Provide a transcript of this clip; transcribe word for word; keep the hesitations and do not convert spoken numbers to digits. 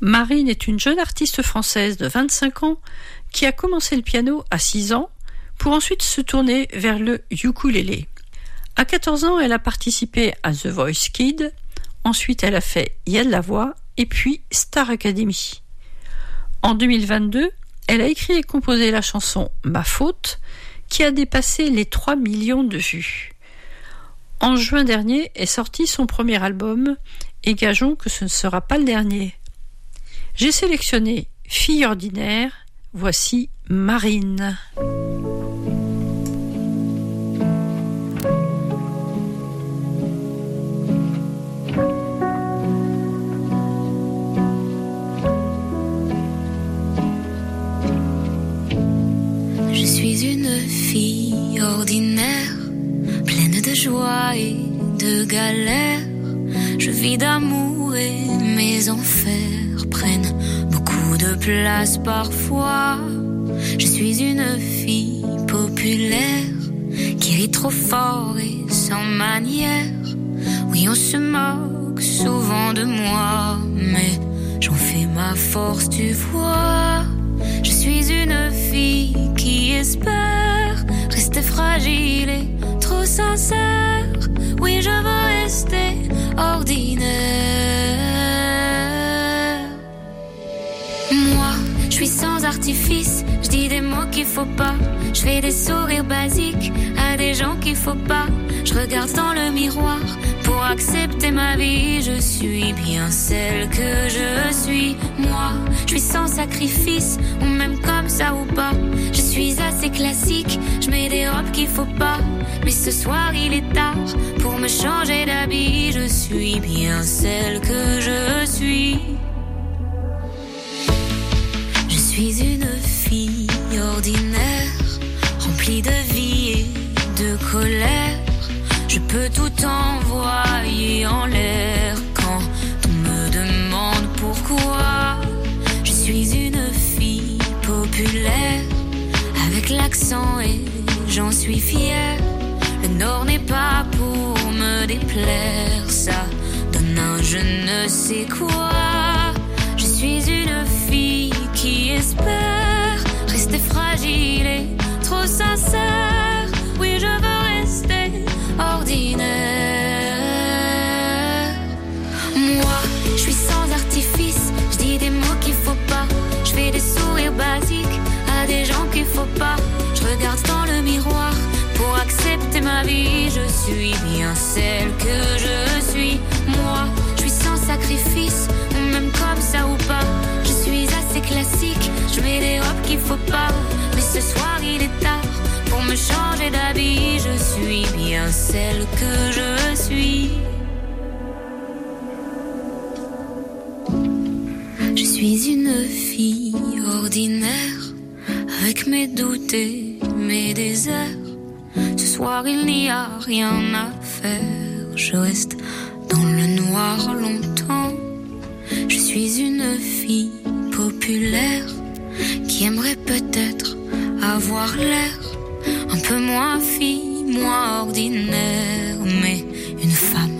Marine est une jeune artiste française de vingt-cinq ans qui a commencé le piano à six ans pour ensuite se tourner vers le ukulélé. À quatorze ans, elle a participé à The Voice Kids, ensuite elle a fait Il y a de la voix et puis Star Academy. En deux mille vingt-deux, elle a écrit et composé la chanson Ma faute qui a dépassé les trois millions de vues. En juin dernier est sorti son premier album et gageons que ce ne sera pas le dernier. J'ai sélectionné Fille ordinaire, voici Marine. Je suis une fille ordinaire, pleine de joie et de galère. Je vis d'amour et mes enfers prennent beaucoup de place parfois. Je suis une fille populaire qui rit trop fort et sans manière. Oui, on se moque souvent de moi, mais j'en fais ma force, tu vois. Je suis une fille qui espère rester fragile et trop sincère. Oui, je veux rester ordinaire. Moi, je suis sans artifice, je dis des mots qu'il faut pas. Je fais des sourires basiques à des gens qu'il faut pas. Je regarde dans le miroir pour accepter ma vie. Je suis bien celle que je suis. Moi, je suis sans sacrifice, ou même comme ça ou pas. Je suis assez classique, je mets des robes qu'il faut pas. Mais ce soir il est tard pour me changer d'habit. Je suis bien celle que je suis. Je suis une fille ordinaire, remplie de vie et de colère. Je peux tout envoyer en l'air quand on me demande pourquoi. Je suis une fille populaire, avec l'accent et j'en suis fière. Le Nord n'est pas pour me déplaire, ça donne un je ne sais quoi. Je suis une fille qui espère rester fragile et trop sincère. Oui, je veux rester ordinaire. Moi, je suis sans artifice, je dis des mots qu'il faut pas. Je fais des sourires basiques à des gens qu'il faut pas. Je regarde dans le miroir pour accepter ma vie. Je suis bien celle que je suis. Moi, je suis sans sacrifice, ou même comme ça ou pas. Je suis assez classique, je mets des robes qu'il faut pas. Mais ce soir il est tard pour me changer d'habit. Je suis bien celle que je suis. Je suis une fille ordinaire, avec mes doutes et mes déserts. Ce soir il n'y a rien à faire, je reste dans le noir longtemps. Je suis une fille populaire qui aimerait peut-être avoir l'air un peu moins fille, moins ordinaire, mais une femme